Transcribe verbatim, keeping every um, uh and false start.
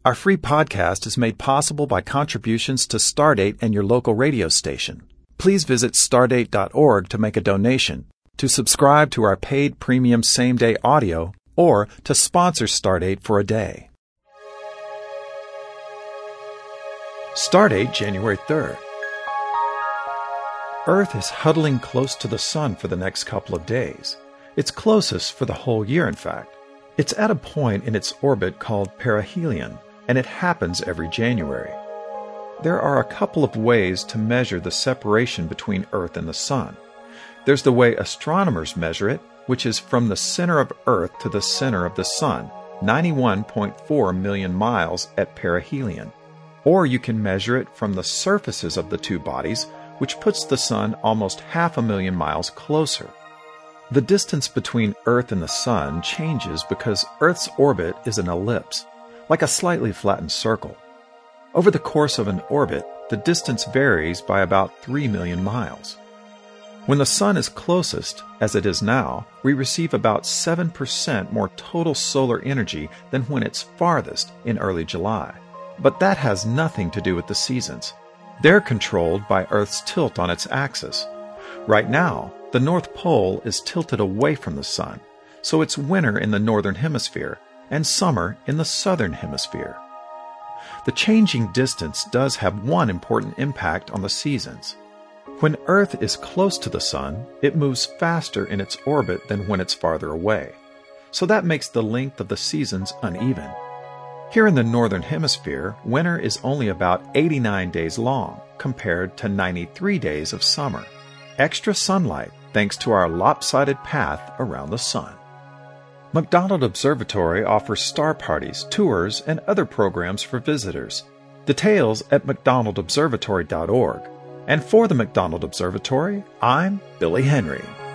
Our free podcast is made possible by contributions to Stardate and your local radio station. Please visit stardate dot org to make a donation, to subscribe to our paid premium same-day audio, or to sponsor Stardate for a day. Stardate, January third. Earth is huddling close to the Sun for the next couple of days. It's closest for the whole year, in fact. It's at a point in its orbit called perihelion, and it happens every January. There are a couple of ways to measure the separation between Earth and the Sun. There's the way astronomers measure it, which is from the center of Earth to the center of the Sun, ninety-one point four million miles at perihelion. Or you can measure it from the surfaces of the two bodies, which puts the Sun almost half a million miles closer. The distance between Earth and the Sun changes because Earth's orbit is an ellipse, like a slightly flattened circle. Over the course of an orbit, the distance varies by about three million miles. When the Sun is closest, as it is now, we receive about seven percent more total solar energy than when it's farthest in early July. But that has nothing to do with the seasons. They're controlled by Earth's tilt on its axis. Right now, the North Pole is tilted away from the Sun, so it's winter in the Northern Hemisphere and summer in the Southern Hemisphere. The changing distance does have one important impact on the seasons. When Earth is close to the Sun, it moves faster in its orbit than when it's farther away, so that makes the length of the seasons uneven. Here in the Northern Hemisphere, winter is only about eighty-nine days long, compared to ninety-three days of summer. Extra sunlight thanks to our lopsided path around the Sun. McDonald Observatory offers star parties, tours, and other programs for visitors. Details at mcdonald observatory dot org. And for the McDonald Observatory, I'm Billy Henry.